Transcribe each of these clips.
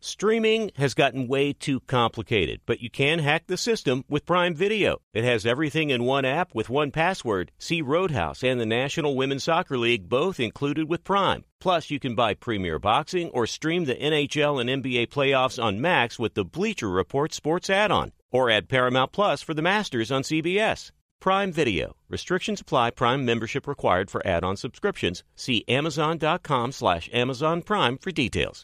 Streaming has gotten way too complicated, but you can hack the system with Prime Video. It has everything in one app with one password. See Roadhouse and the National Women's Soccer League both included with Prime. Plus, you can buy Premier Boxing or stream the NHL and NBA playoffs on Max with the Bleacher Report Sports add-on. Or add Paramount Plus for the Masters on CBS. Prime Video. Restrictions apply. Prime membership required for add-on subscriptions. See Amazon.com/Amazon Prime for details.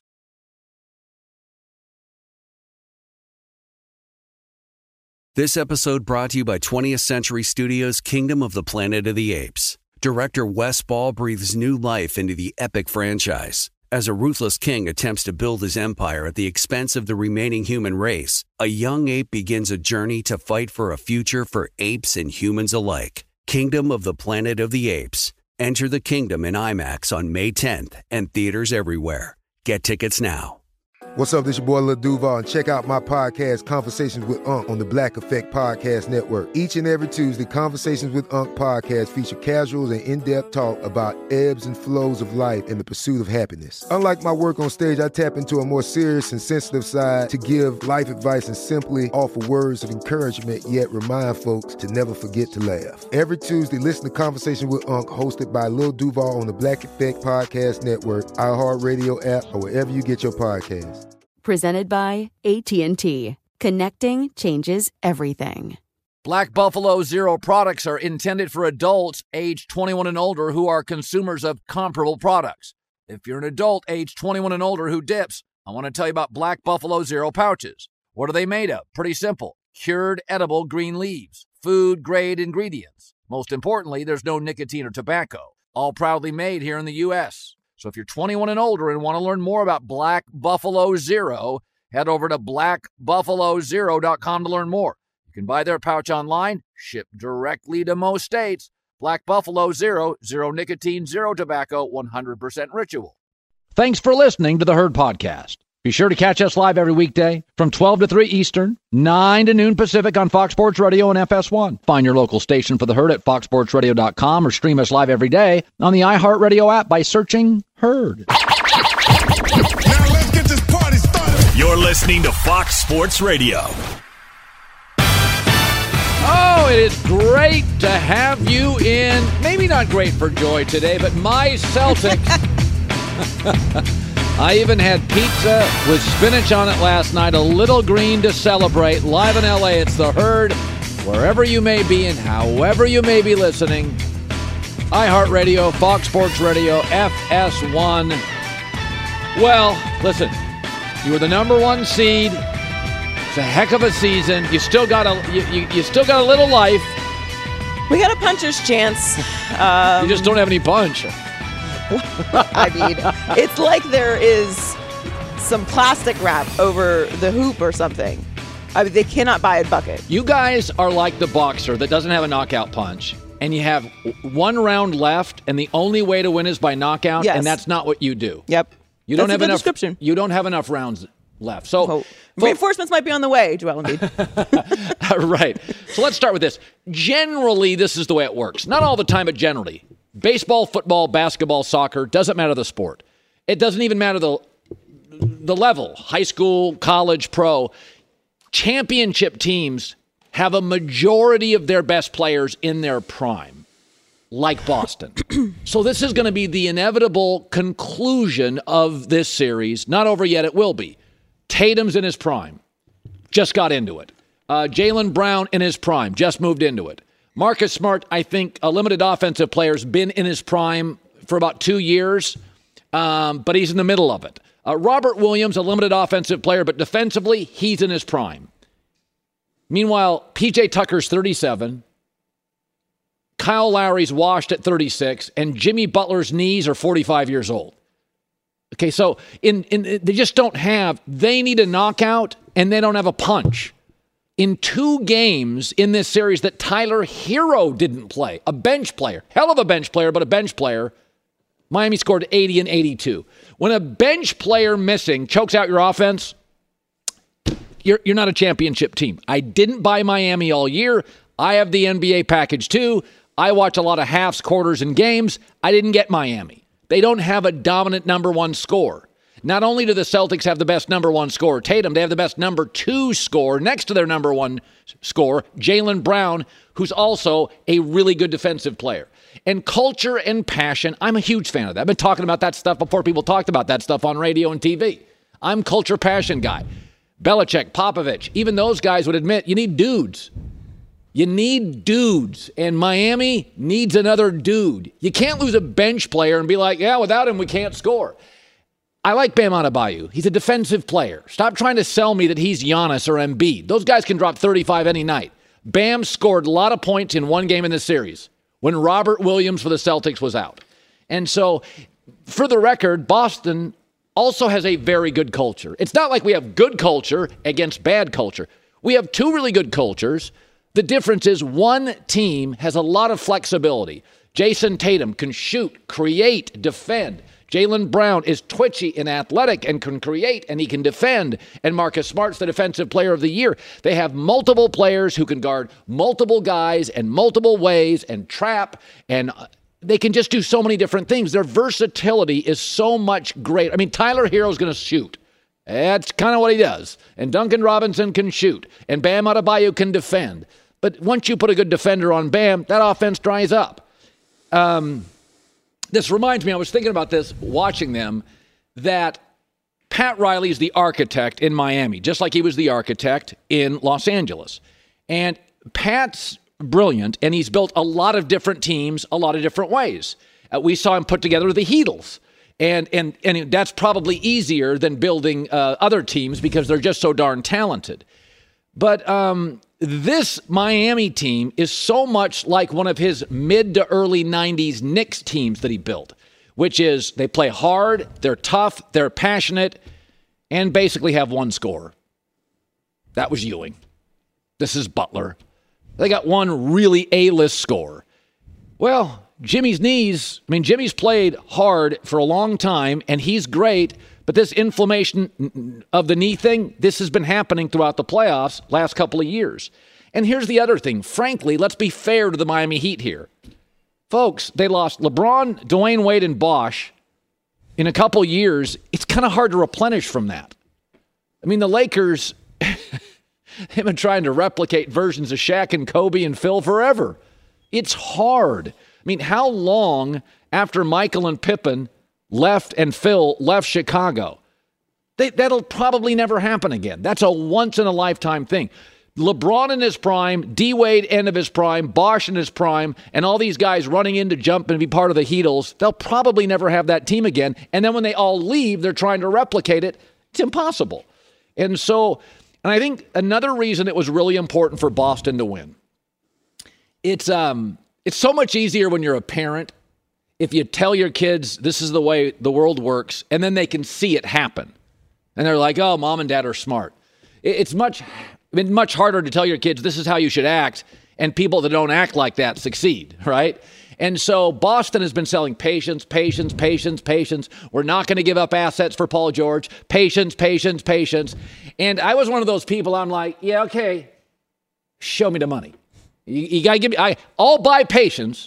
This episode brought to you by 20th Century Studios' Kingdom of the Planet of the Apes. Director Wes Ball breathes new life into the epic franchise. As a ruthless king attempts to build his empire at the expense of the remaining human race, a young ape begins a journey to fight for a future for apes and humans alike. Kingdom of the Planet of the Apes. Enter the kingdom in IMAX on May 10th and theaters everywhere. Get tickets now. What's up, this your boy Lil Duval, and check out my podcast, Conversations with Unc, on the Black Effect Podcast Network. Each and every Tuesday, Conversations with Unc podcast feature casuals and in-depth talk about ebbs and flows of life and the pursuit of happiness. Unlike my work on stage, I tap into a more serious and sensitive side to give life advice and simply offer words of encouragement, yet remind folks to never forget to laugh. Every Tuesday, listen to Conversation with Unc, hosted by Lil Duval on the Black Effect Podcast Network, iHeartRadio app, or wherever you get your podcasts. Presented by AT&T. Connecting changes everything. Black Buffalo Zero products are intended for adults age 21 and older who are consumers of comparable products. If you're an adult age 21 and older who dips, I want to tell you about Black Buffalo Zero pouches. What are they made of? Pretty simple. Cured edible green leaves. Food-grade ingredients. Most importantly, there's no nicotine or tobacco. All proudly made here in the U.S. So if you're 21 and older and want to learn more about Black Buffalo Zero, head over to blackbuffalozero.com to learn more. You can buy their pouch online, shipped directly to most states. Black Buffalo Zero, zero nicotine, zero tobacco, 100% ritual. Thanks for listening to the Herd Podcast. Be sure to catch us live every weekday from 12 to 3 Eastern, 9 to noon Pacific on Fox Sports Radio and FS1. Find your local station for the Herd at foxsportsradio.com or stream us live every day on the iHeartRadio app by searching Herd. Now let's get this party started. You're listening to Fox Sports Radio. Oh, it is great to have you in. Maybe not great for Joy today, but my Celtics. I even had pizza with spinach on it last night, a little green to celebrate. Live in L.A., it's the Herd. Wherever you may be and however you may be listening, iHeartRadio, Fox Sports Radio, FS1. Well, listen, you were the number one seed. It's a heck of a season. You still got you still got a little life. We got a puncher's chance. You just don't have any punch. I mean, it's like there is some plastic wrap over the hoop or something. I mean, they cannot buy a bucket. You guys are like the boxer that doesn't have a knockout punch, and you have one round left, and the only way to win is by knockout, yes. And that's not what you do. Yep. You don't have enough description. You don't have enough rounds left. So reinforcements might be on the way, Joel Embiid. Right. So let's start with this. Generally, this is the way it works. Not all the time, but generally. Baseball, football, basketball, soccer, doesn't matter the sport. It doesn't even matter the level, high school, college, pro. Championship teams have a majority of their best players in their prime, like Boston. So this is going to be the inevitable conclusion of this series. Not over yet, it will be. Tatum's in his prime, just got into it. Jaylen Brown in his prime, just moved into it. Marcus Smart, I think, a limited offensive player, has been in his prime for about 2 years, but he's in the middle of it. Robert Williams, a limited offensive player, but defensively, he's in his prime. Meanwhile, P.J. Tucker's 37, Kyle Lowry's washed at 36, and Jimmy Butler's knees are 45 years old. Okay, so they just don't have, they need a knockout, and they don't have a punch. In 2 games in this series that Tyler Hero didn't play, a bench player, hell of a bench player, but a bench player, Miami scored 80 and 82. When a bench player missing chokes out your offense, you're not a championship team. I didn't buy Miami all year. I have the NBA package too. I watch a lot of halves, quarters, and games. I didn't get Miami. They don't have a dominant number one scorer. Not only do the Celtics have the best number one scorer, Tatum, they have the best number two scorer next to their number one scorer, Jaylen Brown, who's also a really good defensive player. And culture and passion, I'm a huge fan of that. I've been talking about that stuff before people talked about that stuff on radio and TV. I'm culture passion guy. Belichick, Popovich, even those guys would admit you need dudes. You need dudes, and Miami needs another dude. You can't lose a bench player and be like, yeah, without him we can't score. I like Bam Adebayo. He's a defensive player. Stop trying to sell me that he's Giannis or Embiid. Those guys can drop 35 any night. Bam scored a lot of points in one game in this series when Robert Williams for the Celtics was out. And so, for the record, Boston also has a very good culture. It's not like we have good culture against bad culture. We have two really good cultures. The difference is one team has a lot of flexibility. Jason Tatum can shoot, create, defend. Jaylen Brown is twitchy and athletic and can create and he can defend. And Marcus Smart's the defensive player of the year. They have multiple players who can guard multiple guys and multiple ways and trap, and they can just do so many different things. Their versatility is so much great. I mean, Tyler Hero's going to shoot. That's kind of what he does. And Duncan Robinson can shoot. And Bam Adebayo can defend. But once you put a good defender on Bam, that offense dries up. This reminds me, I was thinking about this, watching them, that Pat Riley is the architect in Miami, just like he was the architect in Los Angeles. And Pat's brilliant, and he's built a lot of different teams a lot of different ways. We saw him put together the Heatles. And that's probably easier than building other teams because they're just so darn talented. But this Miami team is so much like one of his mid to early 90s Knicks teams that he built, which is they play hard, they're tough, they're passionate, and basically have one scorer. That was Ewing. This is Butler. They got one really A-list scorer. Well, Jimmy's knees, Jimmy's played hard for a long time, and he's great, but this inflammation of the knee thing, this has been happening throughout the playoffs last couple of years. And here's the other thing. Frankly, let's be fair to the Miami Heat here. Folks, they lost LeBron, Dwayne Wade, and Bosh in a couple years. It's kind of hard to replenish from that. The Lakers, they've been trying to replicate versions of Shaq and Kobe and Phil forever. It's hard. How long after Michael and Pippen left and Phil left Chicago? That'll probably never happen again. That's a once-in-a-lifetime thing. LeBron in his prime, D-Wade end of his prime, Bosh in his prime, and all these guys running in to jump and be part of the Heatles, they'll probably never have that team again. And then when they all leave, they're trying to replicate it. It's impossible. And I think another reason it was really important for Boston to win, it's so much easier when you're a parent if you tell your kids this is the way the world works, and then they can see it happen. And they're like, oh, mom and dad are smart. It's much harder to tell your kids this is how you should act, and people that don't act like that succeed, right? And so Boston has been selling patience, patience, patience, patience. We're not going to give up assets for Paul George. Patience, patience, patience. And I was one of those people, I'm like, yeah, okay, show me the money. You got to give me, I'll buy patience.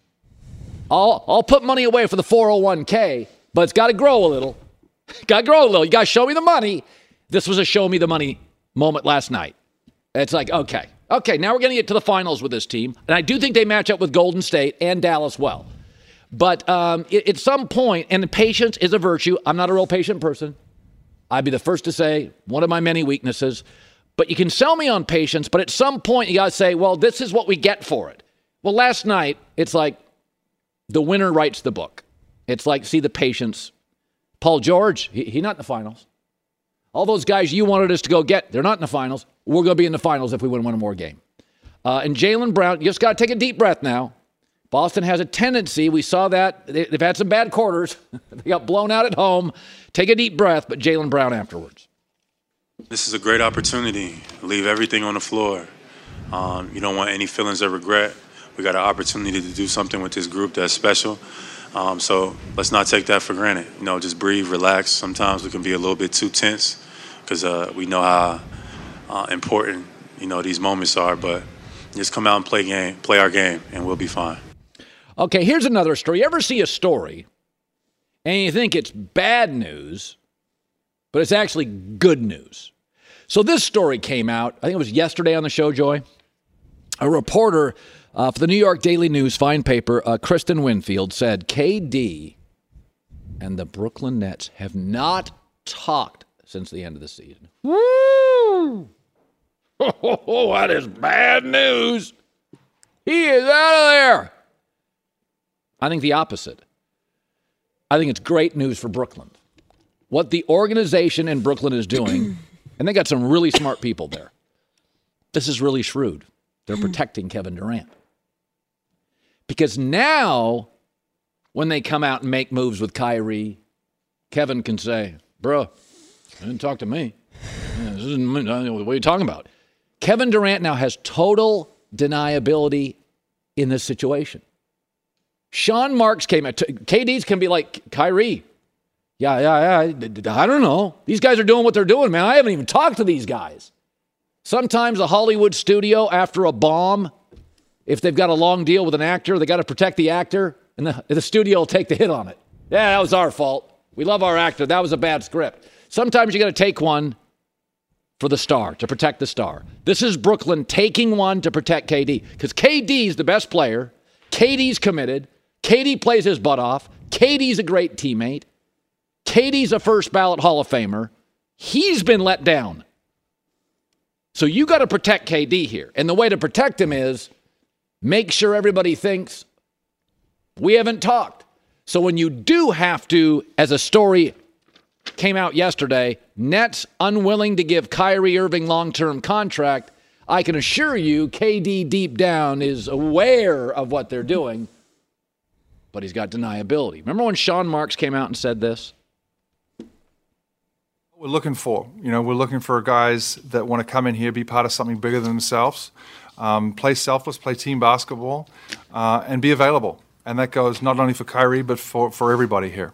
I'll put money away for the 401k, but it's got to grow a little. You got to show me the money. This was a show me the money moment last night. It's like, okay, now we're going to get to the finals with this team. And I do think they match up with Golden State and Dallas well. But at some point, and patience is a virtue. I'm not a real patient person. I'd be the first to say one of my many weaknesses. But you can sell me on patience, but at some point you got to say, well, this is what we get for it. Well, last night, it's like the winner writes the book. It's like, see the patience. Paul George, he's not in the finals. All those guys you wanted us to go get, they're not in the finals. We're going to be in the finals if we win one more game. And Jaylen Brown, you just got to take a deep breath now. Boston has a tendency, we saw that, they've had some bad quarters. They got blown out at home. Take a deep breath, but Jaylen Brown afterwards. This is a great opportunity. Leave everything on the floor. You don't want any feelings of regret. We got an opportunity to do something with this group that's special. So let's not take that for granted. Just breathe, relax. Sometimes we can be a little bit too tense because we know how important, these moments are. But just come out and play our game, and we'll be fine. Okay, here's another story. You ever see a story and you think it's bad news, but it's actually good news. So this story came out, I think it was yesterday on the show, Joy. A reporter for the New York Daily News fine paper, Kristen Winfield, said KD and the Brooklyn Nets have not talked since the end of the season. Woo! Oh, that is bad news. He is out of there. I think the opposite. I think it's great news for Brooklyn. What the organization in Brooklyn is doing, and they got some really smart people there. This is really shrewd. They're protecting Kevin Durant. Because now, when they come out and make moves with Kyrie, Kevin can say, bro, didn't talk to me. What are you talking about? Kevin Durant now has total deniability in this situation. Sean Marks came out. KD's can be like, Kyrie, yeah, I don't know. These guys are doing what they're doing, man. I haven't even talked to these guys. Sometimes a Hollywood studio, after a bomb, if they've got a long deal with an actor, they got to protect the actor, and the studio will take the hit on it. Yeah, that was our fault. We love our actor. That was a bad script. Sometimes you got to take one for the star, to protect the star. This is Brooklyn taking one to protect KD, because KD's the best player. KD's committed. KD plays his butt off. KD's a great teammate. KD's a first ballot Hall of Famer. He's been let down. So you got to protect KD here. And the way to protect him is make sure everybody thinks we haven't talked. So when you do have to, as a story came out yesterday, Nets unwilling to give Kyrie Irving long-term contract, I can assure you KD deep down is aware of what they're doing, but he's got deniability. Remember when Sean Marks came out and said this? We're looking for, we're looking for guys that want to come in here, be part of something bigger than themselves, play selfless, play team basketball, and be available. And that goes not only for Kyrie, but for everybody here.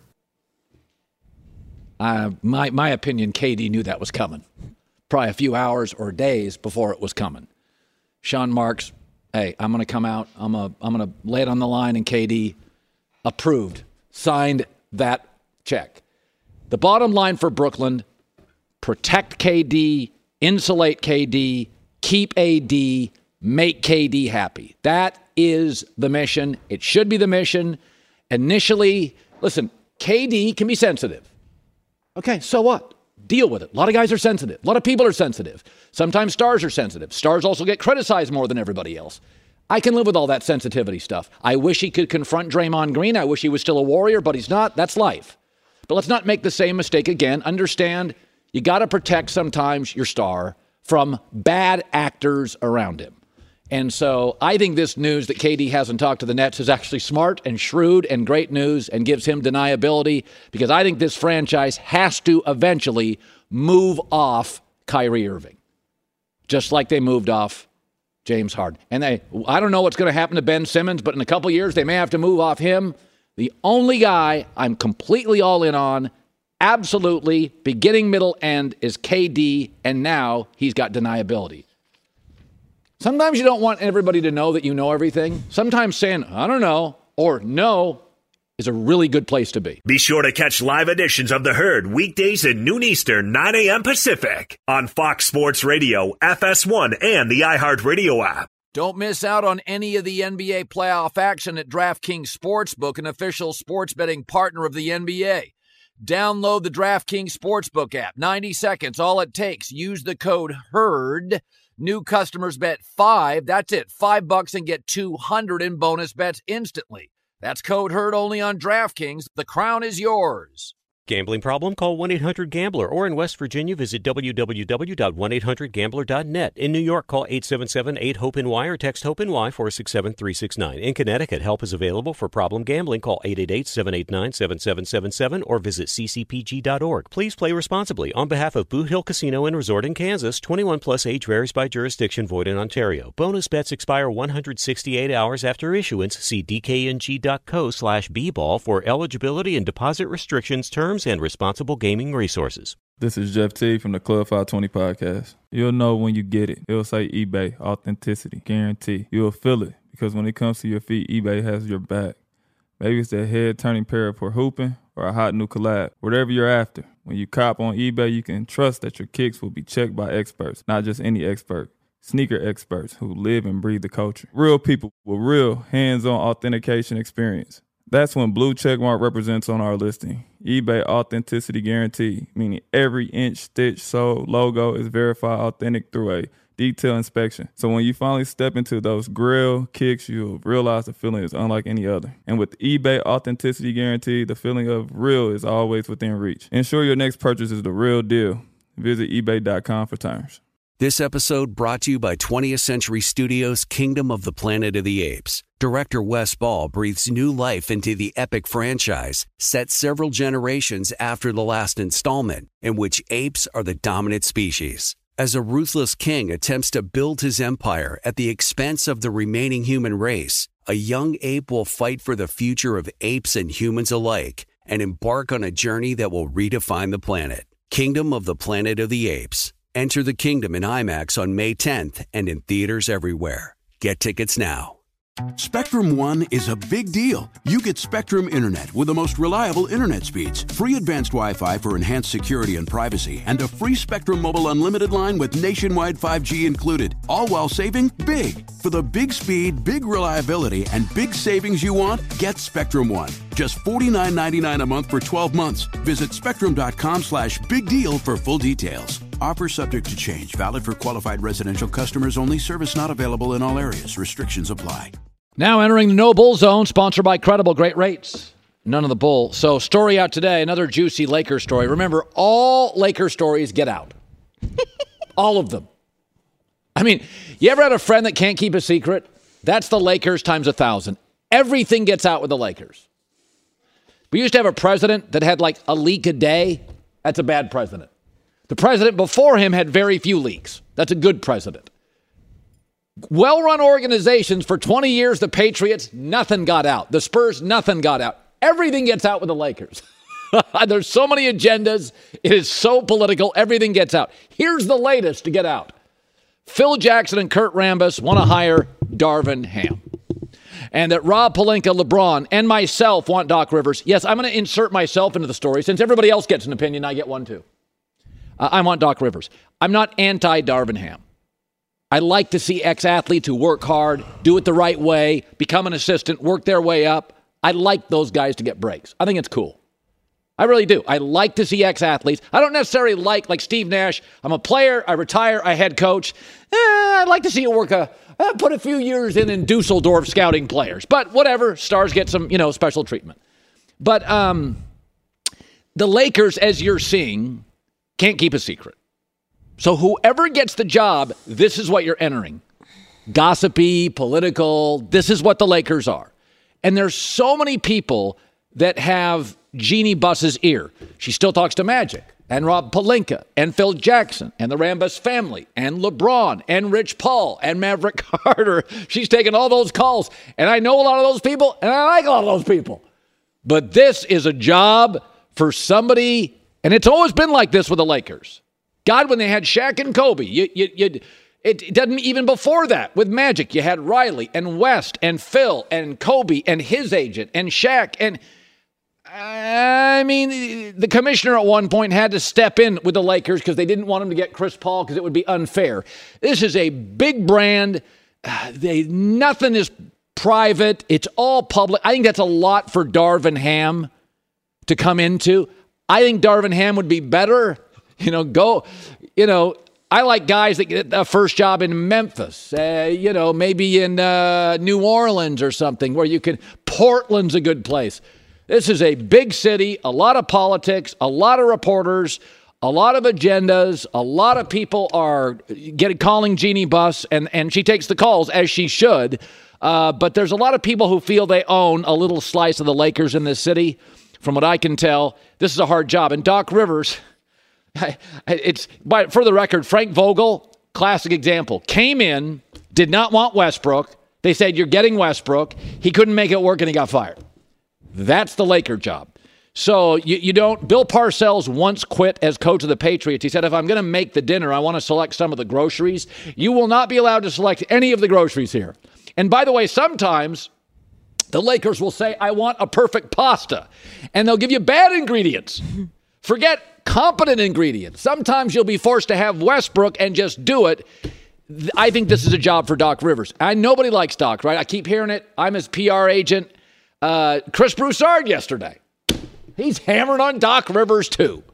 My opinion, KD knew that was coming. Probably a few hours or days before it was coming. Sean Marks, hey, I'm going to come out. I'm going to lay it on the line, and KD approved, signed that check. The bottom line for Brooklyn, protect KD, insulate KD, keep AD, make KD happy. That is the mission. It should be the mission. Initially, listen, KD can be sensitive. Okay, so what? Deal with it. A lot of guys are sensitive. A lot of people are sensitive. Sometimes stars are sensitive. Stars also get criticized more than everybody else. I can live with all that sensitivity stuff. I wish he could confront Draymond Green. I wish he was still a Warrior, but he's not. That's life. But let's not make the same mistake again. Understand, you got to protect sometimes your star from bad actors around him. And so I think this news that KD hasn't talked to the Nets is actually smart and shrewd and great news and gives him deniability, because I think this franchise has to eventually move off Kyrie Irving, just like they moved off James Harden. And I don't know what's going to happen to Ben Simmons, but in a couple years they may have to move off him. The only guy I'm completely all in on, absolutely, beginning, middle, end, is KD, and now he's got deniability. Sometimes you don't want everybody to know that you know everything. Sometimes saying, I don't know, or no, is a really good place to be. Be sure to catch live editions of The Herd weekdays at noon Eastern, 9 a.m. Pacific on Fox Sports Radio, FS1, and the iHeartRadio app. Don't miss out on any of the NBA playoff action at DraftKings Sportsbook, an official sports betting partner of the NBA. Download the DraftKings Sportsbook app. 90 seconds, all it takes. Use the code HERD. New customers bet $5. That's it. $5 and get $200 in bonus bets instantly. That's code HERD only on DraftKings. The crown is yours. Gambling problem? Call 1-800-GAMBLER. Or in West Virginia, visit www.1800gambler.net. In New York, call 877-8-HOPE-NY or text HOPE-NY 467-369. In Connecticut, help is available for problem gambling. Call 888-789-7777 or visit ccpg.org. Please play responsibly. On behalf of Boot Hill Casino and Resort in Kansas, 21 plus age varies by jurisdiction, void in Ontario. Bonus bets expire 168 hours after issuance. See dkng.co/bball for eligibility and deposit restrictions, terms, and responsible gaming resources. This is Jeff T from the Club 520 podcast. You'll know when you get it. It'll say eBay, authenticity, guarantee. You'll feel it, because when it comes to your feet, eBay has your back. Maybe it's that head-turning pair for hooping or a hot new collab. Whatever you're after, When you cop on eBay, you can trust that your kicks will be checked by experts, not just any expert. Sneaker experts who live and breathe the culture. Real people with real hands-on authentication experience. That's when Blue Checkmark represents on our listing. eBay Authenticity Guarantee, meaning every inch, stitch, sole, logo is verified authentic through a detailed inspection. So when you finally step into those grill kicks, you'll realize the feeling is unlike any other. And with eBay Authenticity Guarantee, the feeling of real is always within reach. Ensure your next purchase is the real deal. Visit ebay.com for terms. This episode brought to you by 20th Century Studios' Kingdom of the Planet of the Apes. Director Wes Ball breathes new life into the epic franchise, set several generations after the last installment, in which apes are the dominant species. As a ruthless king attempts to build his empire at the expense of the remaining human race, a young ape will fight for the future of apes and humans alike and embark on a journey that will redefine the planet. Kingdom of the Planet of the Apes. Enter the kingdom in IMAX on May 10th and in theaters everywhere. Get tickets now. Spectrum One is a big deal. You get Spectrum Internet with the most reliable internet speeds, free advanced Wi-Fi for enhanced security and privacy, and a free Spectrum Mobile Unlimited line with nationwide 5G included, all while saving big. For the big speed, big reliability, and big savings you want, get Spectrum One. Just $49.99 a month for 12 months. Visit spectrum.com/big deal for full details. Offer subject to change. Valid for qualified residential customers only. Service not available in all areas. Restrictions apply. Now entering the No Bull Zone, sponsored by Credible. Great rates. None of the bull. So story out today, another juicy Lakers story. Remember, all Lakers stories get out. All of them. I mean, you ever had a friend that can't keep a secret? That's the Lakers times 1,000. Everything gets out with the Lakers. We used to have a president that had like a leak a day. That's a bad president. The president before him had very few leaks. That's a good president. Well-run organizations for 20 years, the Patriots, nothing got out. The Spurs, nothing got out. Everything gets out with the Lakers. There's so many agendas. It is so political. Everything gets out. Here's the latest to get out. Phil Jackson and Kurt Rambis want to hire Darvin Ham. And that Rob Pelinka, LeBron, and myself want Doc Rivers. Yes, I'm going to insert myself into the story. Since everybody else gets an opinion, I get one too. I want Doc Rivers. I'm not anti-Darvin Ham. I like to see ex-athletes who work hard, do it the right way, become an assistant, work their way up. I like those guys to get breaks. I think it's cool. I really do. I like to see ex-athletes. I don't necessarily like Steve Nash. I'm a player. I retire. I head coach. I'd like to see it work put a few years in Dusseldorf scouting players. But whatever. Stars get some, special treatment. But the Lakers, as you're seeing, can't keep a secret. So whoever gets the job, this is what you're entering. Gossipy, political, this is what the Lakers are. And there's so many people that have Jeannie Buss's ear. She still talks to Magic and Rob Pelinka and Phil Jackson and the Rambis family and LeBron and Rich Paul and Maverick Carter. She's taken all those calls. And I know a lot of those people and I like a lot of those people. But this is a job for somebody. And it's always been like this with the Lakers. God, when they had Shaq and Kobe, it doesn't even before that. With Magic, you had Riley and West and Phil and Kobe and his agent and Shaq. And I mean, the commissioner at one point had to step in with the Lakers because they didn't want him to get Chris Paul because it would be unfair. This is a big brand. Nothing is private. It's all public. I think that's a lot for Darvin Ham to come into. I think Darvin Ham would be better. I like guys that get a first job in Memphis, maybe in New Orleans or something where Portland's a good place. This is a big city, a lot of politics, a lot of reporters, a lot of agendas, a lot of people are calling Jeannie Buss, and she takes the calls as she should. But there's a lot of people who feel they own a little slice of the Lakers in this city. From what I can tell, this is a hard job. And Doc Rivers, for the record, Frank Vogel, classic example, came in, did not want Westbrook. They said, you're getting Westbrook. He couldn't make it work and he got fired. That's the Laker job. So you don't. Bill Parcells once quit as coach of the Patriots. He said, if I'm going to make the dinner, I want to select some of the groceries. You will not be allowed to select any of the groceries here. And by the way, sometimes the Lakers will say, I want a perfect pasta. And they'll give you bad ingredients. Forget competent ingredient. Sometimes you'll be forced to have Westbrook and just do it. I think this is a job for Doc Rivers. Nobody likes Doc, right? I keep hearing it. I'm his PR agent. Chris Broussard yesterday. He's hammering on Doc Rivers, too.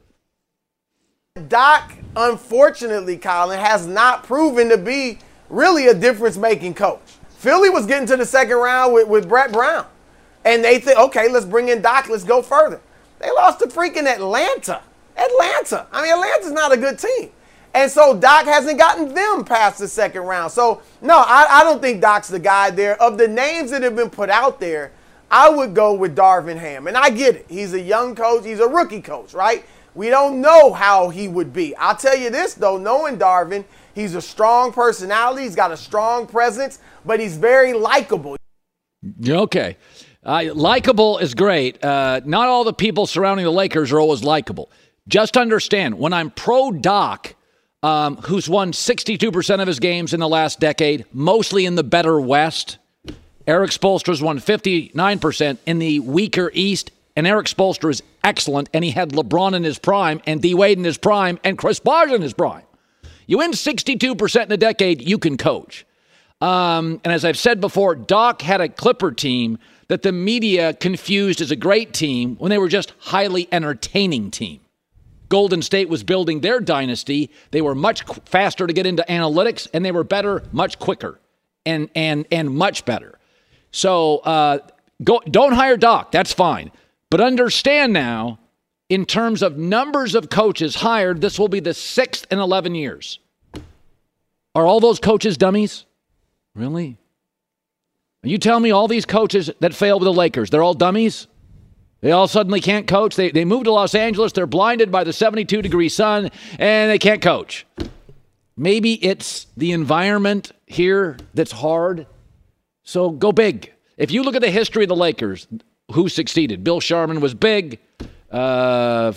Doc, unfortunately, Colin, has not proven to be really a difference-making coach. Philly was getting to the second round with Brett Brown. And they think, okay, let's bring in Doc. Let's go further. They lost to freaking Atlanta. I mean, Atlanta's not a good team. And so Doc hasn't gotten them past the second round. So, no, I don't think Doc's the guy there. Of the names that have been put out there, I would go with Darvin Ham. And I get it. He's a young coach. He's a rookie coach, right? We don't know how he would be. I'll tell you this, though, knowing Darvin, he's a strong personality. He's got a strong presence, but he's very likable. Okay. Likable is great. Not all the people surrounding the Lakers are always likable. Just understand, when I'm pro-Doc, who's won 62% of his games in the last decade, mostly in the better West. Eric Spoelstra's won 59% in the weaker East, and Eric Spoelstra is excellent, and he had LeBron in his prime, and D-Wade in his prime, and Chris Bosh in his prime. You win 62% in a decade, you can coach. And as I've said before, Doc had a Clipper team that the media confused as a great team when they were just highly entertaining team. Golden State was building their dynasty. They were much faster to get into analytics, and they were better much quicker and much better. So don't hire Doc. That's fine. But understand now, in terms of numbers of coaches hired, this will be the 6th in 11 years. Are all those coaches dummies? Really? You tell me all these coaches that failed with the Lakers, they're all dummies? They all suddenly can't coach. They moved to Los Angeles. They're blinded by the 72-degree sun, and they can't coach. Maybe it's the environment here that's hard. So go big. If you look at the history of the Lakers, who succeeded? Bill Sharman was big. Pat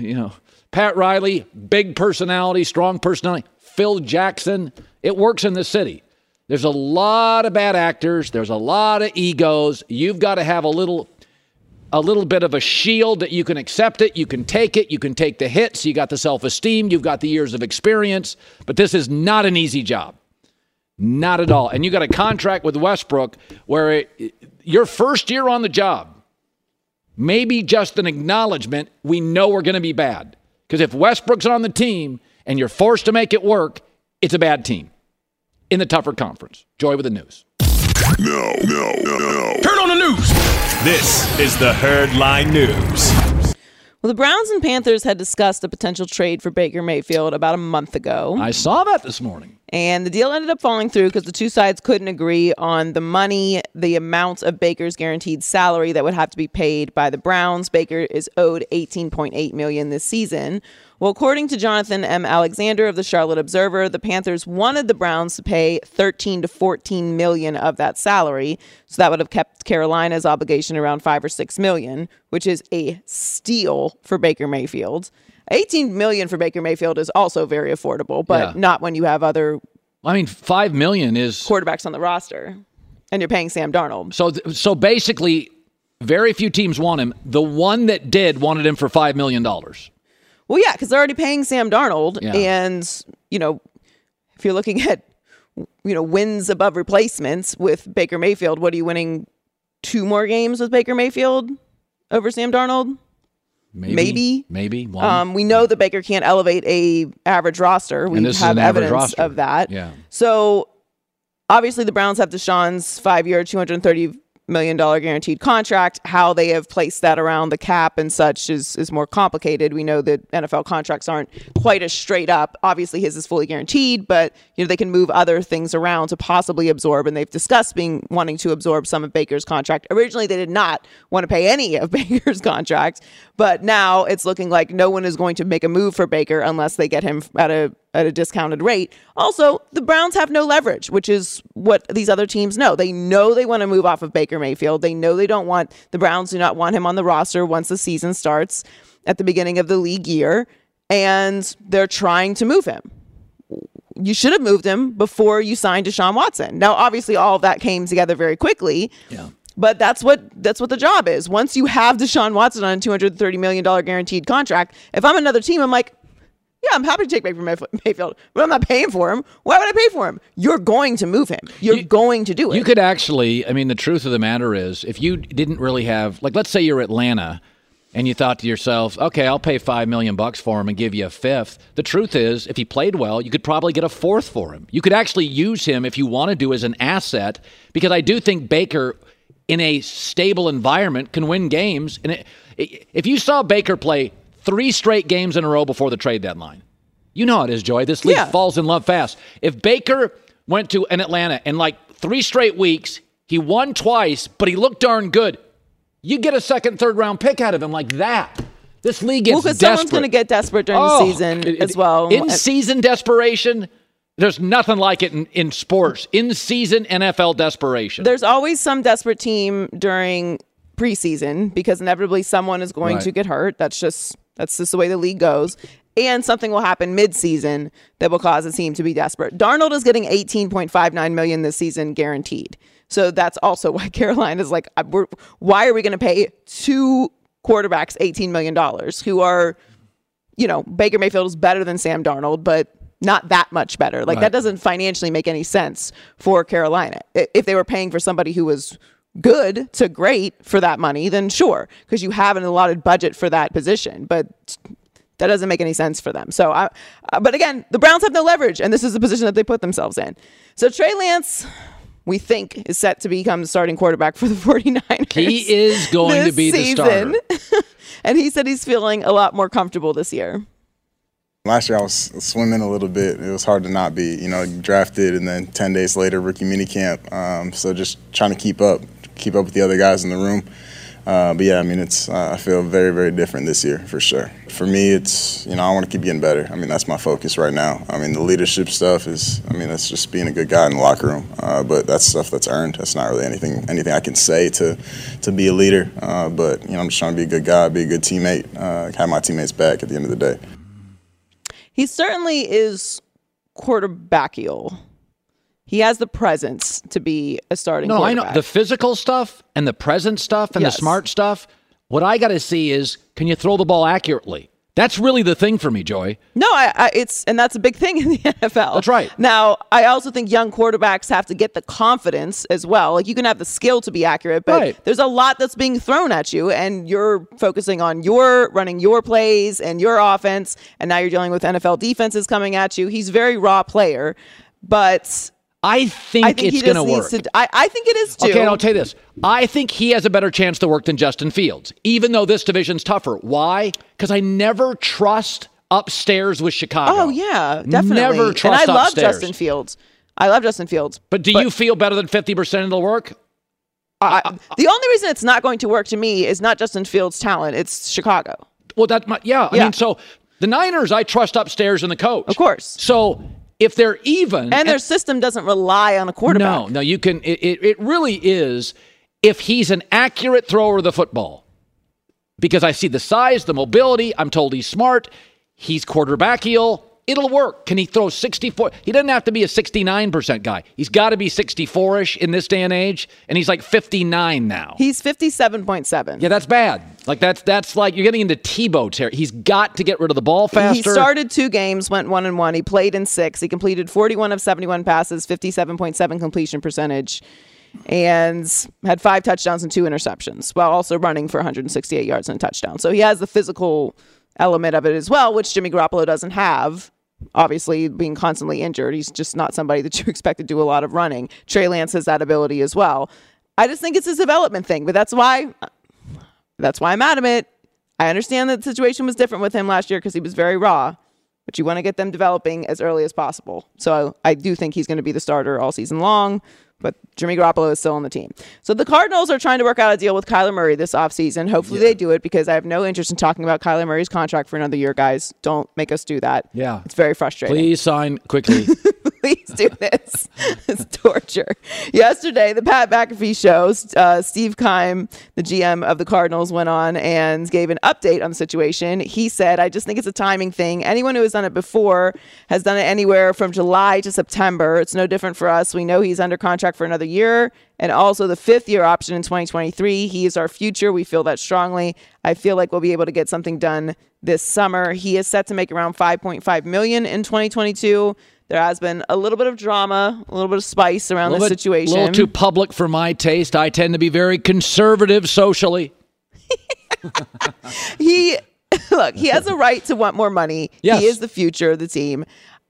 Riley, big personality, strong personality. Phil Jackson. It works in the city. There's a lot of bad actors. There's a lot of egos. You've got to have a little bit of a shield that you can accept it. You can take it. You can take the hits. You got the self-esteem. You've got the years of experience. But this is not an easy job. Not at all. And you got a contract with Westbrook where your first year on the job, maybe just an acknowledgement, we know we're going to be bad. Because if Westbrook's on the team and you're forced to make it work, it's a bad team in the tougher conference. Joy with the news. No. Turn on the news. This is the Herd Line News. Well, the Browns and Panthers had discussed a potential trade for Baker Mayfield about a month ago. I saw that this morning. And the deal ended up falling through because the two sides couldn't agree on the money, the amount of Baker's guaranteed salary that would have to be paid by the Browns. Baker is owed $18.8 million this season. Well, according to Jonathan M. Alexander of the Charlotte Observer, the Panthers wanted the Browns to pay $13 to $14 million of that salary. So that would have kept Carolina's obligation around $5 or $6 million, which is a steal for Baker Mayfield. $18 million for Baker Mayfield is also very affordable, but not when you have other. I mean, $5 million is quarterbacks on the roster, and you're paying Sam Darnold. So basically, very few teams want him. The one that did wanted him for $5 million. Well, yeah, because they're already paying Sam Darnold, and if you're looking at wins above replacements with Baker Mayfield, what are you winning? 2 more games with Baker Mayfield over Sam Darnold? Maybe one. We know that Baker can't elevate a average roster. We have evidence of that. Yeah. So obviously the Browns have Deshaun's 5-year, $230 million guaranteed contract. How they have placed that around the cap and such is more complicated. We know that NFL contracts aren't quite as straight up. Obviously his is fully guaranteed, but they can move other things around to possibly absorb, and they've discussed wanting to absorb some of Baker's contract. Originally they did not want to pay any of Baker's contract, but now it's looking like no one is going to make a move for Baker unless they get him at a discounted rate. Also, the Browns have no leverage, which is what these other teams know. They know they want to move off of Baker Mayfield. They know the Browns do not want him on the roster once the season starts at the beginning of the league year, and they're trying to move him. You should have moved him before you signed Deshaun Watson. Now, obviously, all of that came together very quickly. Yeah. But that's what the job is. Once you have Deshaun Watson on a $230 million guaranteed contract, if I'm another team, I'm like, yeah, I'm happy to take Baker Mayfield, but I'm not paying for him. Why would I pay for him? You're going to move him. You're going to do it. You could actually, the truth of the matter is, if you didn't really have, let's say you're Atlanta and you thought to yourself, okay, I'll pay $5 million for him and give you a fifth. The truth is, if he played well, you could probably get a fourth for him. You could actually use him if you wanted to as an asset, because I do think Baker, in a stable environment, can win games. And if you saw Baker play 3 straight games in a row before the trade deadline, you know how it is, Joy. This league falls in love fast. If Baker went to an Atlanta and 3 straight weeks, he won twice, but he looked darn good, you get a second, third round pick out of him like that. This league gets desperate. Someone's going to get desperate during the season as well. In-season desperation, there's nothing like it in sports. In-season NFL desperation. There's always some desperate team during preseason because inevitably someone is going to get hurt. That's just the way the league goes. And something will happen mid-season that will cause a team to be desperate. Darnold is getting $18.59 million this season guaranteed. So that's also why Carolina is like, why are we going to pay 2 quarterbacks $18 million who are, Baker Mayfield is better than Sam Darnold, but not that much better. That doesn't financially make any sense for Carolina. If they were paying for somebody who was good to great for that money, then sure, because you have an allotted budget for that position. But that doesn't make any sense for them. So, but again, the Browns have no leverage, and this is the position that they put themselves in. So Trey Lance, we think, is set to become the starting quarterback for the 49ers. He is going to be the starter. And he said he's feeling a lot more comfortable this year. Last year I was swimming a little bit. It was hard to not be, drafted, and then 10 days later, rookie minicamp. So just trying to keep up with the other guys in the room. But yeah, it's I feel very, very different this year for sure. For me, it's, I want to keep getting better. That's my focus right now. The leadership stuff is, that's just being a good guy in the locker room. But that's stuff that's earned. That's not really anything I can say to be a leader. But, I'm just trying to be a good guy, be a good teammate, have my teammates back at the end of the day. He certainly is quarterbackial. He has the presence to be a starting quarterback. I know. The physical stuff and the present stuff and the smart stuff, what I got to see is, can you throw the ball accurately? That's really the thing for me, Joy. No, and that's a big thing in the NFL. That's right. Now, I also think young quarterbacks have to get the confidence as well. You can have the skill to be accurate, but there's a lot that's being thrown at you, and you're focusing on running your plays and your offense, and now you're dealing with NFL defenses coming at you. He's a very raw player, but I think it's going to work. I think it is too. Okay, and I'll tell you this. I think he has a better chance to work than Justin Fields, even though this division's tougher. Why? Because I never trust upstairs with Chicago. Oh, yeah, definitely. Never trust upstairs. And I love Justin Fields. But do you feel better than 50% it'll work? The only reason it's not going to work to me is not Justin Fields' talent. It's Chicago. Well, so the Niners, I trust upstairs in the coach. Of course. So if they're even, and their system doesn't rely on a quarterback. No, you can. It really is. If he's an accurate thrower of the football, because I see the size, the mobility. I'm told he's smart. He's quarterbackial. It'll work. Can he throw 64? He doesn't have to be a 69% guy. He's got to be 64-ish in this day and age, and he's like 59 now. He's 57.7. Yeah, that's bad. That's like you're getting into Tebow territory. He's got to get rid of the ball faster. He started 2 games, went 1-1. He played in 6. He completed 41 of 71 passes, 57.7 completion percentage, and had 5 touchdowns and 2 interceptions, while also running for 168 yards and a touchdown. So he has the physical element of it as well, which Jimmy Garoppolo doesn't have. Obviously, being constantly injured, he's just not somebody that you expect to do a lot of running. Trey Lance has that ability as well. I just think it's his development thing, but that's why I'm adamant. I understand that the situation was different with him last year because he was very raw, but you want to get them developing as early as possible. So I do think he's going to be the starter all season long, but Jimmy Garoppolo is still on the team. So the Cardinals are trying to work out a deal with Kyler Murray this offseason. Hopefully they do it, because I have no interest in talking about Kyler Murray's contract for another year, guys. Don't make us do that. Yeah. It's very frustrating. Please sign quickly. Please do this. It's torture. Yesterday, the Pat McAfee show, Steve Keim, the GM of the Cardinals, went on and gave an update on the situation. He said, I just think it's a timing thing. Anyone who has done it before has done it anywhere from July to September. It's no different for us. We know he's under contract for another year. And also the 5th-year option in 2023. He is our future. We feel that strongly. I feel like we'll be able to get something done this summer. He is set to make around $5.5 million in 2022. There has been a little bit of drama, a little bit of spice around this situation. A little too public for my taste. I tend to be very conservative socially. He has a right to want more money. Yes. He is the future of the team.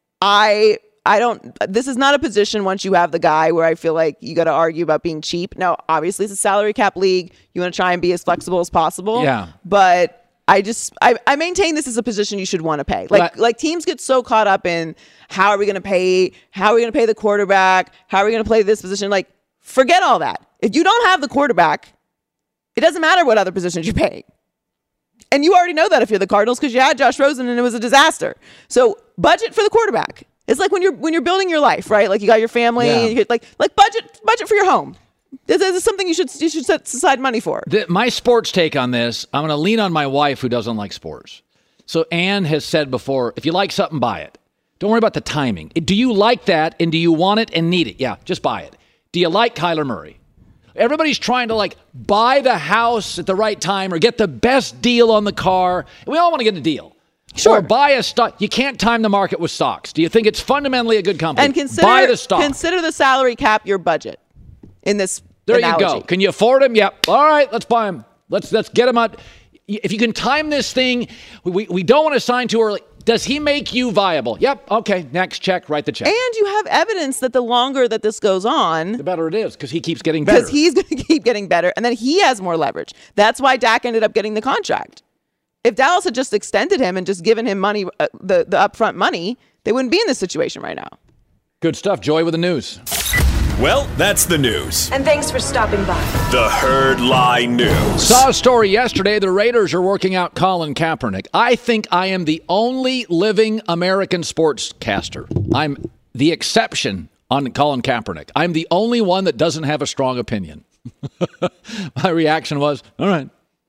This is not a position once you have the guy where I feel like you got to argue about being cheap. Now, obviously, it's a salary cap league. You want to try and be as flexible as possible. Yeah. But I maintain this is a position you should want to pay. Like teams get so caught up in how are we going to pay the quarterback? How are we going to play this position? Like, forget all that. If you don't have the quarterback, it doesn't matter what other positions you're paying. And you already know that if you're the Cardinals because you had Josh Rosen and it was a disaster. So budget for the quarterback. It's like when you're building your life, right? Like you got your family, and you get like budget for your home. This is something you should set aside money for. My sports take on this, I'm going to lean on my wife who doesn't like sports. So Ann has said before, if you like something, buy it. Don't worry about the timing. Do you like that and do you want it and need it? Yeah, just buy it. Do you like Kyler Murray? Everybody's trying to buy the house at the right time or get the best deal on the car. We all want to get a deal. Sure. Or buy a stock. You can't time the market with stocks. Do you think it's fundamentally a good company? And buy the stock. Consider the salary cap your budget in this analogy. You go. Can you afford them? Yep. All right, let's buy them. Let's get them out. If you can time this thing, we don't want to sign too early. Does he make you viable? Yep. Okay. Next check. Write the check. And you have evidence that the longer that this goes on, the better it is because he keeps getting better. Because he's going to keep getting better, and then he has more leverage. That's why Dak ended up getting the contract. If Dallas had just extended him and just given him money, the upfront money, they wouldn't be in this situation right now. Good stuff. Joy with the news. Well, that's the news. And thanks for stopping by. The Herd Lie News. Saw a story yesterday. The Raiders are working out Colin Kaepernick. I think I am the only living American sportscaster. I'm the exception on Colin Kaepernick. I'm the only one that doesn't have a strong opinion. My reaction was, all right.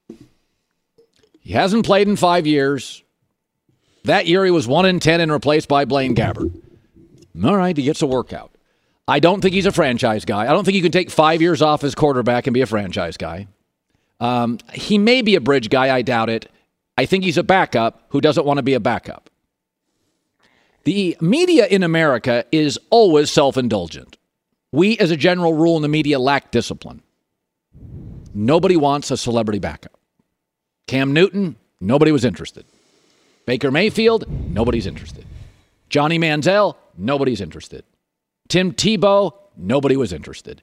He hasn't played in 5 years. That year he was 1-10 and replaced by Blaine Gabbert. All right, he gets a workout. I don't think he's a franchise guy. I don't think you can take 5 years off as quarterback and be a franchise guy. He may be a bridge guy. I doubt it. I think he's a backup who doesn't want to be a backup. The media in America is always self-indulgent. We, as a general rule in the media, lack discipline. Nobody wants a celebrity backup. Cam Newton, nobody was interested. Baker Mayfield, nobody's interested. Johnny Manziel, nobody's interested. Tim Tebow, nobody was interested.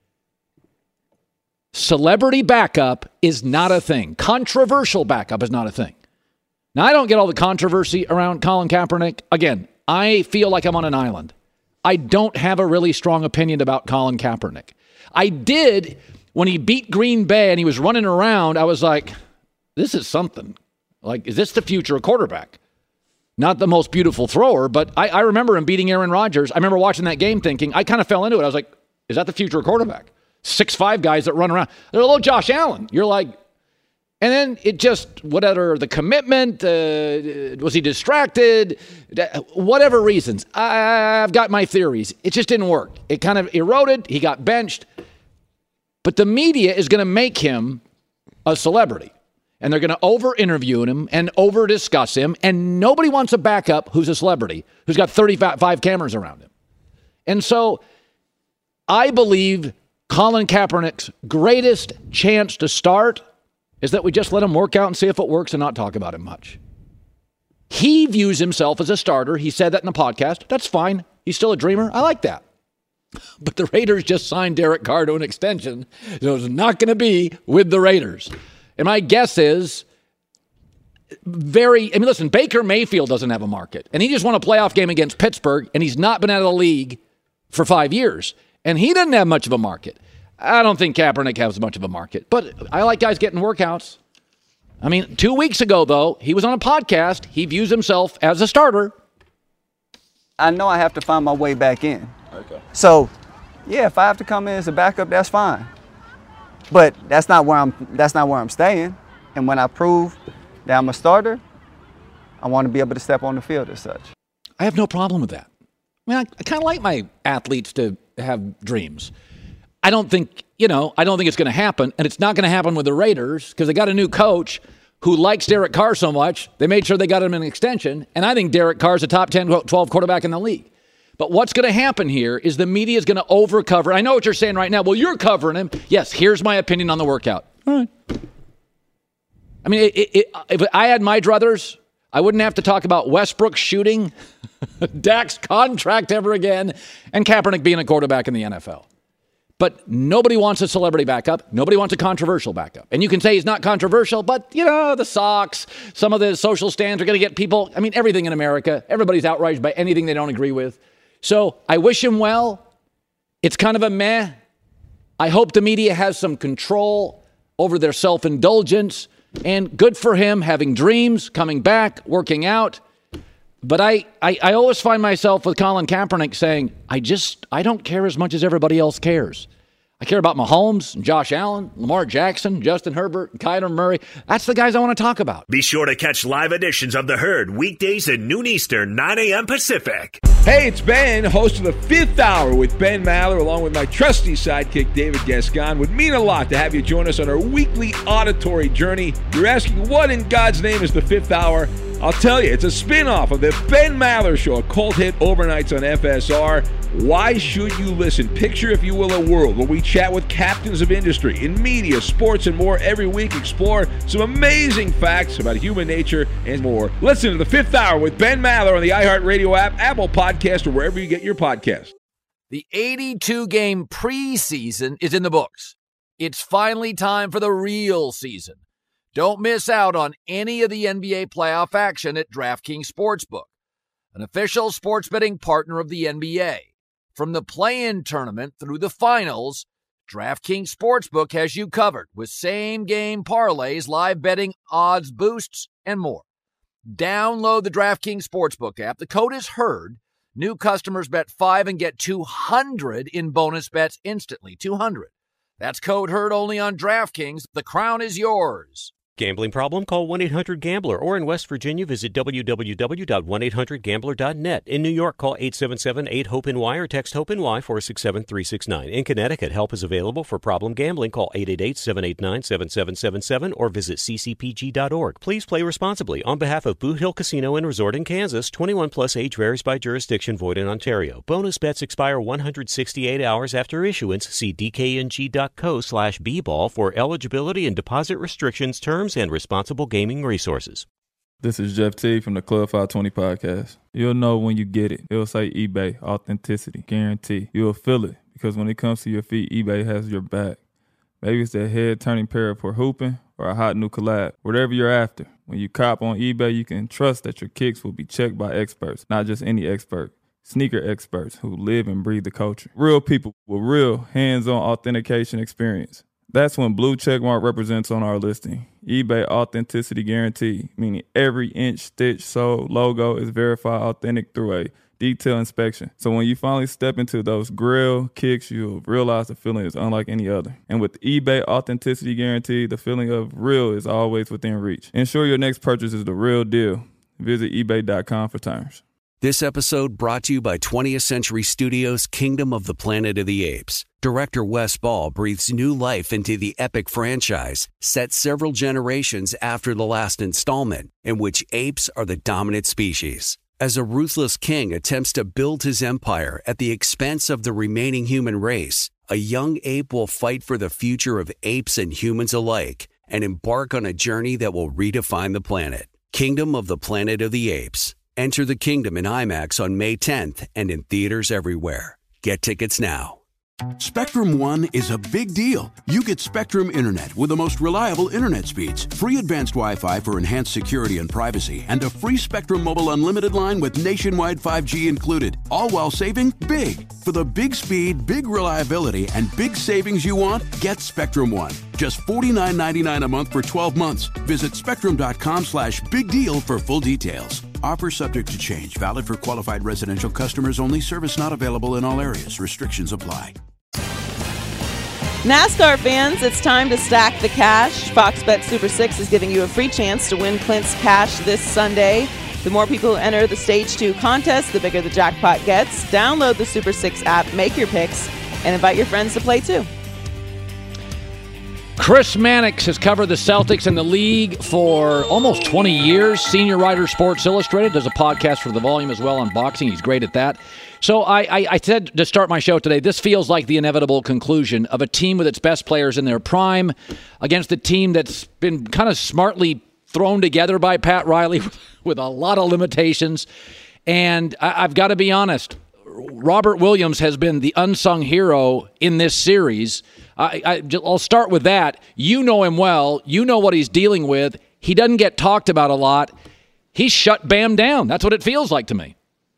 Celebrity backup is not a thing. Controversial backup is not a thing. Now, I don't get all the controversy around Colin Kaepernick. Again, I feel like I'm on an island. I don't have a really strong opinion about Colin Kaepernick. I did when he beat Green Bay and he was running around. I was like, this is something. Like, is this the future of quarterback? Not the most beautiful thrower, but I remember him beating Aaron Rodgers. I remember watching that game thinking, I kind of fell into it. I was like, is that the future of quarterback? 6'5" guys that run around. They're a little Josh Allen. You're like, and then it just, whatever, the commitment, was he distracted? Whatever reasons. I've got my theories. It just didn't work. It kind of eroded. He got benched. But the media is going to make him a celebrity. And they're going to over-interview him and over-discuss him. And nobody wants a backup who's a celebrity, who's got 35 cameras around him. And so I believe Colin Kaepernick's greatest chance to start is that we just let him work out and see if it works and not talk about him much. He views himself as a starter. He said that in the podcast. That's fine. He's still a dreamer. I like that. But the Raiders just signed Derek Carr to an extension. So it's not going to be with the Raiders. And my guess is listen, Baker Mayfield doesn't have a market. And he just won a playoff game against Pittsburgh, and he's not been out of the league for 5 years. And he doesn't have much of a market. I don't think Kaepernick has much of a market. But I like guys getting workouts. I mean, 2 weeks ago, though, he was on a podcast. He views himself as a starter. I know I have to find my way back in. Okay. So, yeah, if I have to come in as a backup, that's fine. But that's not where I'm staying. And when I prove that I'm a starter, I want to be able to step on the field as such. I have no problem with that. I mean, I kind of like my athletes to have dreams. I don't think it's going to happen, and it's not going to happen with the Raiders because they got a new coach who likes Derek Carr so much, they made sure they got him an extension, and I think Derek Carr's a top 10, 12 quarterback in the league. But what's going to happen here is the media is going to overcover. I know what you're saying right now. Well, you're covering him. Yes, here's my opinion on the workout. All right. I mean, if I had my druthers, I wouldn't have to talk about Westbrook shooting, Dak's contract ever again, and Kaepernick being a quarterback in the NFL. But nobody wants a celebrity backup. Nobody wants a controversial backup. And you can say he's not controversial, but, the Sox, some of the social stands are going to get people. I mean, everything in America, everybody's outraged by anything they don't agree with. So I wish him well. It's kind of a meh. I hope the media has some control over their self-indulgence. And good for him having dreams, coming back, working out. But I always find myself with Colin Kaepernick saying, I don't care as much as everybody else cares. I care about Mahomes, Josh Allen, Lamar Jackson, Justin Herbert, Kyler Murray. That's the guys I want to talk about. Be sure to catch live editions of The Herd weekdays at noon Eastern, 9 a.m. Pacific. Hey, it's Ben, host of The Fifth Hour with Ben Maller, along with my trusty sidekick, David Gascon. Would mean a lot to have you join us on our weekly auditory journey. You're asking, what in God's name is The Fifth Hour? I'll tell you, it's a spin-off of the Ben Maller Show, a cult hit overnights on FSR. Why should you listen? Picture, if you will, a world where we chat with captains of industry in media, sports, and more every week. Explore some amazing facts about human nature and more. Listen to The Fifth Hour with Ben Maller on the iHeartRadio app, Apple Podcast, or wherever you get your podcasts. The 82-game preseason is in the books. It's finally time for the real season. Don't miss out on any of the NBA playoff action at DraftKings Sportsbook, an official sports betting partner of the NBA. From the play-in tournament through the finals, DraftKings Sportsbook has you covered with same-game parlays, live betting, odds boosts, and more. Download the DraftKings Sportsbook app. The code is HERD. New customers bet $5 and get $200 in bonus bets instantly. $200. That's code HERD only on DraftKings. The crown is yours. Gambling problem? Call 1-800-GAMBLER. Or in West Virginia, visit www.1800gambler.net. In New York, call 877-8-HOPE-NY or text HOPE-NY 467-369. In Connecticut, help is available for problem gambling. Call 888-789-7777 or visit ccpg.org. Please play responsibly. On behalf of Boot Hill Casino and Resort in Kansas, 21 plus age varies by jurisdiction, void in Ontario. Bonus bets expire 168 hours after issuance. See dkng.co/bball for eligibility and deposit restrictions, terms, and responsible gaming resources. This is Jeff T from the Club 520 podcast. You'll know when you get it. It'll say eBay, authenticity, guarantee. You'll feel it because when it comes to your feet, eBay has your back. Maybe it's that head-turning pair for hooping or a hot new collab. Whatever you're after, when you cop on eBay, you can trust that your kicks will be checked by experts, not just any expert. Sneaker experts who live and breathe the culture. Real people with real hands-on authentication experience. That's when blue checkmark represents on our listing. eBay Authenticity Guarantee, meaning every inch, stitch, sole, logo is verified authentic through a detailed inspection. So when you finally step into those grill kicks, you'll realize the feeling is unlike any other. And with eBay Authenticity Guarantee, the feeling of real is always within reach. Ensure your next purchase is the real deal. Visit ebay.com for terms. This episode brought to you by 20th Century Studios' Kingdom of the Planet of the Apes. Director Wes Ball breathes new life into the epic franchise, set several generations after the last installment, in which apes are the dominant species. As a ruthless king attempts to build his empire at the expense of the remaining human race, a young ape will fight for the future of apes and humans alike and embark on a journey that will redefine the planet. Kingdom of the Planet of the Apes. Enter the kingdom in IMAX on May 10th and in theaters everywhere. Get tickets now. Spectrum One is a big deal. You get Spectrum Internet with the most reliable internet speeds, free advanced Wi-Fi for enhanced security and privacy, and a free Spectrum Mobile Unlimited line with nationwide 5G included, all while saving big. For the big speed, big reliability, and big savings you want, get Spectrum One. Just $49.99 a month for 12 months. Visit spectrum.com/big deal for full details. Offer subject to change. Valid for qualified residential customers only. Service not available in all areas. Restrictions apply. NASCAR fans, it's time to stack the cash. Fox Bet Super 6 is giving you a free chance to win Clint's cash this Sunday. The more people who enter the Stage 2 contest, the bigger the jackpot gets. Download the Super 6 app, make your picks, and invite your friends to play too. Chris Mannix has covered the Celtics and the league for almost 20 years. Senior writer, Sports Illustrated, does a podcast for The Volume as well on boxing. He's great at that. So I said to start my show today, this feels like the inevitable conclusion of a team with its best players in their prime against a team that's been kind of smartly thrown together by Pat Riley with a lot of limitations. And I've got to be honest, Robert Williams has been the unsung hero in this series. I'll start with that. You know him well. You know what he's dealing with. He doesn't get talked about a lot. He's shut Bam down. That's what it feels like to me.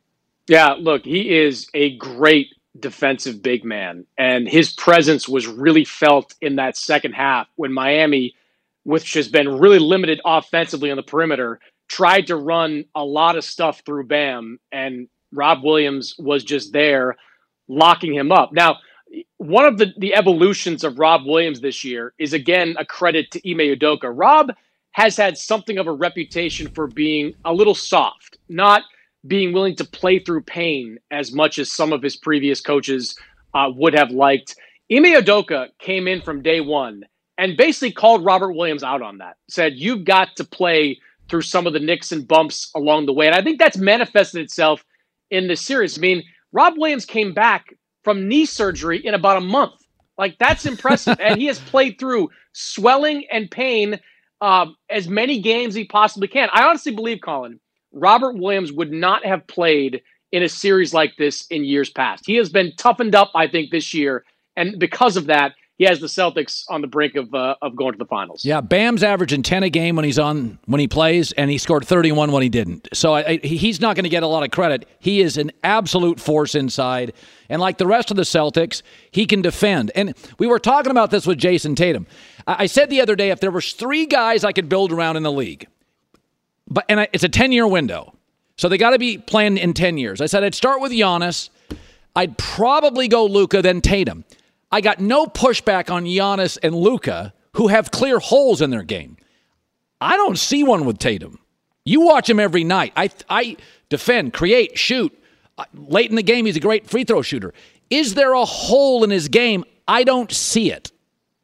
Yeah, look, he is a great defensive big man, and his presence was really felt in that second half when Miami, which has been really limited offensively on the perimeter, tried to run a lot of stuff through Bam, and Rob Williams was just there locking him up. Now, one of the evolutions of Rob Williams this year is, again, a credit to Ime Udoka. Rob has had something of a reputation for being a little soft, not being willing to play through pain as much as some of his previous coaches would have liked. Ime Udoka came in from day one and basically called Robert Williams out on that, said, you've got to play through some of the nicks and bumps along the way. And I think that's manifested itself in this series. I mean, Rob Williams came back from knee surgery in about a month. Like, that's impressive. And he has played through swelling and pain as many games as he possibly can. I honestly believe, Colin, Robert Williams would not have played in a series like this in years past. He has been toughened up, I think, this year. And because of that, he has the Celtics on the brink of going to the finals. Yeah, Bam's averaging 10 a game when he plays, and he scored 31 when he didn't. So he's not going to get a lot of credit. He is an absolute force inside, and like the rest of the Celtics, he can defend. And we were talking about this with Jason Tatum. I said the other day, if there was 3 guys I could build around in the league, it's a 10-year window, so they got to be playing in 10 years. I said I'd start with Giannis. I'd probably go Luka, then Tatum. I got no pushback on Giannis and Luka, who have clear holes in their game. I don't see one with Tatum. You watch him every night. I defend, create, shoot. Late in the game, he's a great free throw shooter. Is there a hole in his game? I don't see it.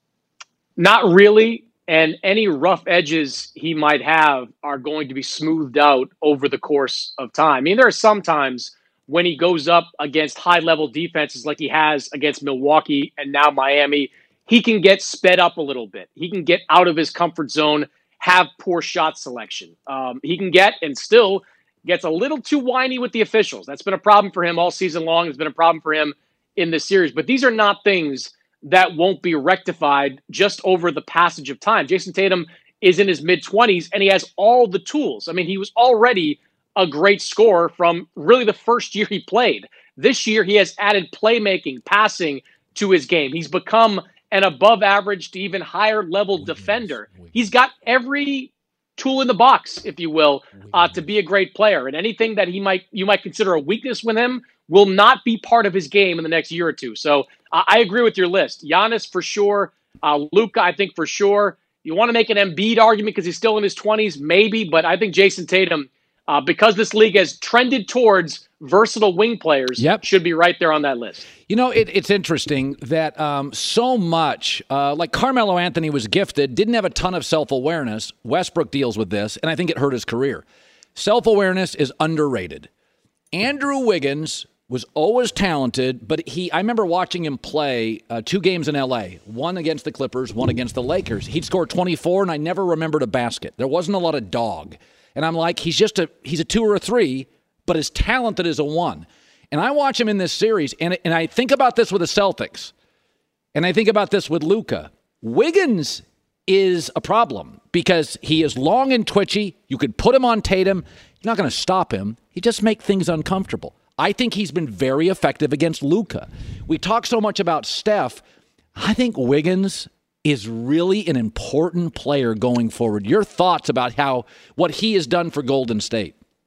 Not really. And any rough edges he might have are going to be smoothed out over the course of time. I mean, there are some times when he goes up against high-level defenses like he has against Milwaukee and now Miami, he can get sped up a little bit. He can get out of his comfort zone, have poor shot selection. He can get and still gets a little too whiny with the officials. That's been a problem for him all season long. It's been a problem for him in this series. But these are not things that won't be rectified just over the passage of time. Jason Tatum is in his mid-20s, and he has all the tools. I mean, he was already a great scorer from really the first year he played. This year, he has added playmaking, passing to his game. He's become an above average to even higher level defender. He's got every tool in the box, if you will, to be a great player. And anything that you might consider a weakness with him will not be part of his game in the next year or two. So I agree with your list. Giannis for sure. Luka, I think for sure. You want to make an Embiid argument because he's still in his 20s? Maybe, but I think Jason Tatum, because this league has trended towards versatile wing players, should be right there on that list. You know, it's interesting that so much, like Carmelo Anthony was gifted, didn't have a ton of self-awareness. Westbrook deals with this, and I think it hurt his career. Self-awareness is underrated. Andrew Wiggins was always talented, but I remember watching him play 2 games in L.A., one against the Clippers, one against the Lakers. He'd score 24, and I never remembered a basket. There wasn't a lot of dog. And I'm like, he's a 2 or a 3, but as talented as a 1. And I watch him in this series, and I think about this with the Celtics, and I think about this with Luka. Wiggins is a problem because he is long and twitchy. You could put him on Tatum. You're not going to stop him. He just makes things uncomfortable. I think he's been very effective against Luka. We talk so much about Steph. I think Wiggins is really an important player going forward. Your thoughts about what he has done for Golden State?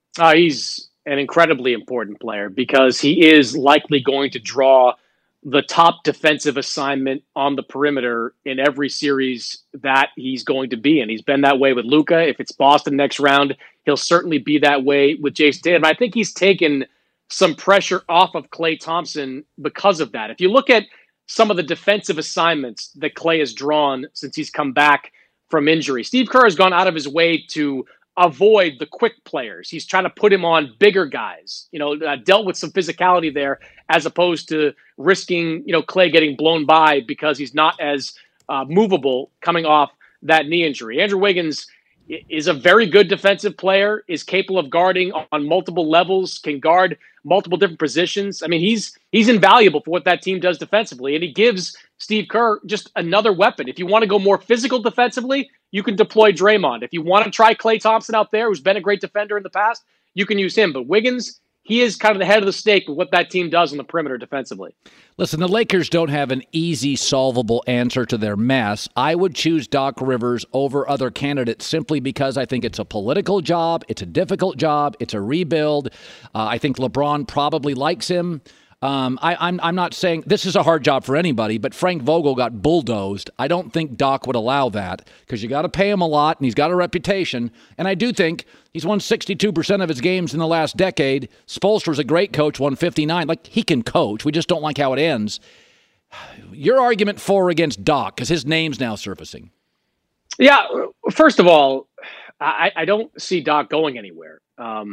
He's an incredibly important player because he is likely going to draw the top defensive assignment on the perimeter in every series that he's going to be in. He's been that way with Luka. If it's Boston next round, he'll certainly be that way with Jason Tatum. I think he's taken some pressure off of Klay Thompson because of that. If you look at some of the defensive assignments that Klay has drawn since he's come back from injury, Steve Kerr has gone out of his way to avoid the quick players. He's trying to put him on bigger guys, dealt with some physicality there as opposed to risking, Klay getting blown by because he's not as movable coming off that knee injury. Andrew Wiggins is a very good defensive player, is capable of guarding on multiple levels, can guard multiple different positions. I mean, he's invaluable for what that team does defensively, and he gives Steve Kerr just another weapon. If you want to go more physical defensively, you can deploy Draymond. If you want to try Klay Thompson out there, who's been a great defender in the past, you can use him. But Wiggins, he is kind of the head of the stake with what that team does on the perimeter defensively. Listen, the Lakers don't have an easy, solvable answer to their mess. I would choose Doc Rivers over other candidates simply because I think it's a political job. It's a difficult job. It's a rebuild. I think LeBron probably likes him. I'm not saying this is a hard job for anybody, but Frank Vogel got bulldozed. I don't think Doc would allow that because you got to pay him a lot and he's got a reputation. And I do think he's won 62% of his games in the last decade. Spoelstra's a great coach, won 59. Like, he can coach. We just don't like how it ends. Your argument for or against Doc, because his name's now surfacing. Yeah, first of all, I don't see Doc going anywhere.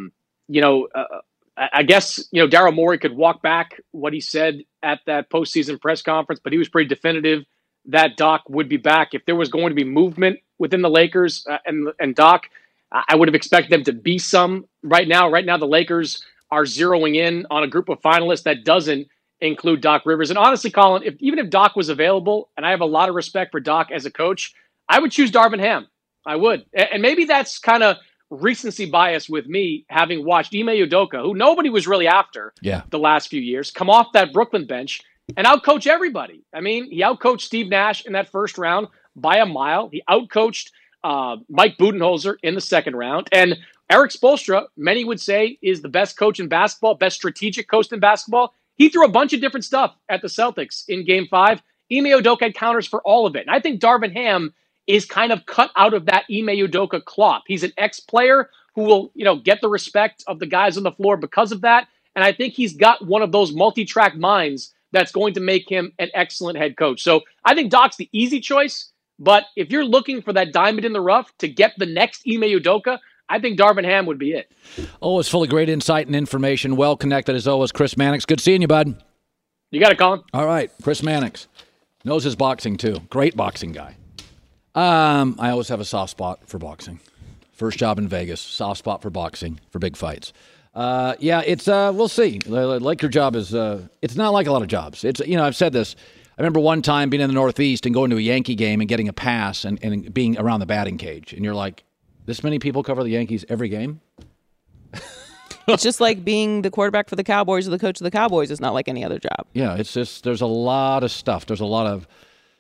I guess, Daryl Morey could walk back what he said at that postseason press conference, but he was pretty definitive that Doc would be back. If there was going to be movement within the Lakers and Doc, I would have expected them to be some right now. Right now, the Lakers are zeroing in on a group of finalists that doesn't include Doc Rivers. And honestly, Colin, even if Doc was available, and I have a lot of respect for Doc as a coach, I would choose Darvin Ham. I would. And maybe that's kind of recency bias with me, having watched Ime Udoka, who nobody was really after the last few years, come off that Brooklyn bench and outcoach everybody. I mean, he outcoached Steve Nash in that first round by a mile. He outcoached Mike Budenholzer in the second round. And Eric Spoelstra, many would say, is the best coach in basketball, best strategic coach in basketball. He threw a bunch of different stuff at the Celtics in Game 5. Ime Udoka had counters for all of it. And I think Darvin Ham is kind of cut out of that Ime Udoka cloth. He's an ex-player who will, get the respect of the guys on the floor because of that. And I think he's got one of those multi-track minds that's going to make him an excellent head coach. So I think Doc's the easy choice. But if you're looking for that diamond in the rough to get the next Ime Udoka, I think Darvin Ham would be it. Always full of great insight and information. Well connected as always, Chris Mannix. Good seeing you, bud. You got it, Colin. All right, Chris Mannix. Knows his boxing, too. Great boxing guy. I always have a soft spot for boxing. First job in Vegas, soft spot for boxing, for big fights. We'll see. Like your job is, it's not like a lot of jobs. It's, I've said this. I remember one time being in the Northeast and going to a Yankee game and getting a pass and being around the batting cage. And you're like, this many people cover the Yankees every game? It's just like being the quarterback for the Cowboys or the coach of the Cowboys. It's not like any other job. Yeah, it's just, there's a lot of stuff. There's a lot of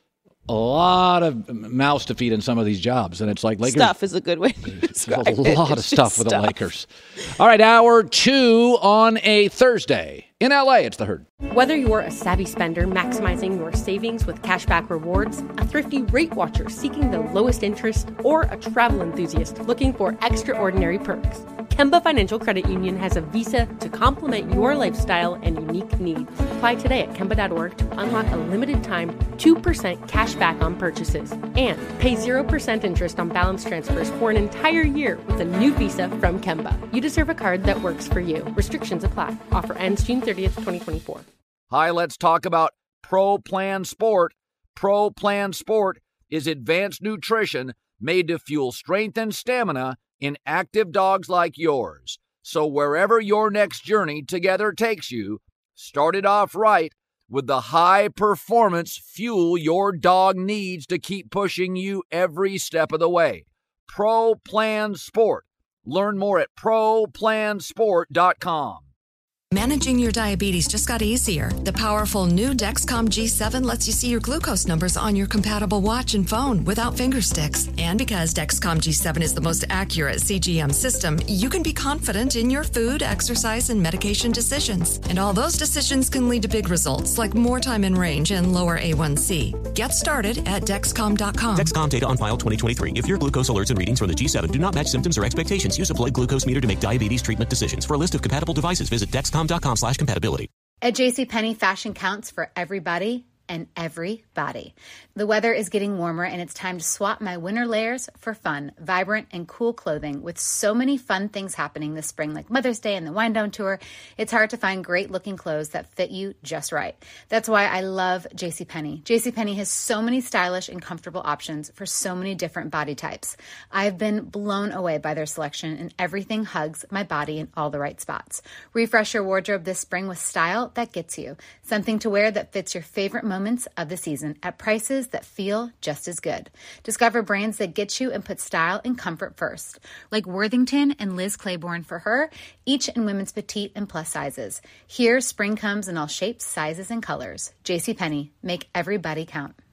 mouths to feed in some of these jobs, and it's like Lakers. Stuff is a good way to describe it. There's a lot of stuff with the Lakers. All right, hour 2 on a Thursday. In LA, it's The Herd. Whether you're a savvy spender maximizing your savings with cashback rewards, a thrifty rate watcher seeking the lowest interest, or a travel enthusiast looking for extraordinary perks, Kemba Financial Credit Union has a visa to complement your lifestyle and unique needs. Apply today at Kemba.org to unlock a limited time 2% cash back on purchases and pay 0% interest on balance transfers for an entire year with a new visa from Kemba. You deserve a card that works for you. Restrictions apply. Offer ends June 30th, 2024. Hi, let's talk about Pro Plan Sport. Pro Plan Sport is advanced nutrition made to fuel strength and stamina in active dogs like yours. So wherever your next journey together takes you, start it off right with the high performance fuel your dog needs to keep pushing you every step of the way. Pro Plan Sport. Learn more at ProPlansport.com. Managing your diabetes just got easier. The powerful new Dexcom G7 lets you see your glucose numbers on your compatible watch and phone without finger sticks. And because Dexcom G7 is the most accurate CGM system, you can be confident in your food, exercise, and medication decisions. And all those decisions can lead to big results like more time in range and lower A1C. Get started at Dexcom.com. Dexcom data on file 2023. If your glucose alerts and readings from the G7 do not match symptoms or expectations, use a blood glucose meter to make diabetes treatment decisions. For a list of compatible devices, visit Dexcom.com/compatibility. At JCPenney, fashion counts for everybody and everybody. The weather is getting warmer and it's time to swap my winter layers for fun, vibrant, and cool clothing. With so many fun things happening this spring, like Mother's Day and the Wind Down Tour, it's hard to find great looking clothes that fit you just right. That's why I love JCPenney. JCPenney has so many stylish and comfortable options for so many different body types. I've been blown away by their selection, and everything hugs my body in all the right spots. Refresh your wardrobe this spring with style that gets you. Something to wear that fits your favorite moments of the season at prices that feel just as good. Discover brands that get you and put style and comfort first, like Worthington and Liz Claiborne for her, each in women's petite and plus sizes. Here, spring comes in all shapes, sizes, and colors. JCPenney, make everybody count.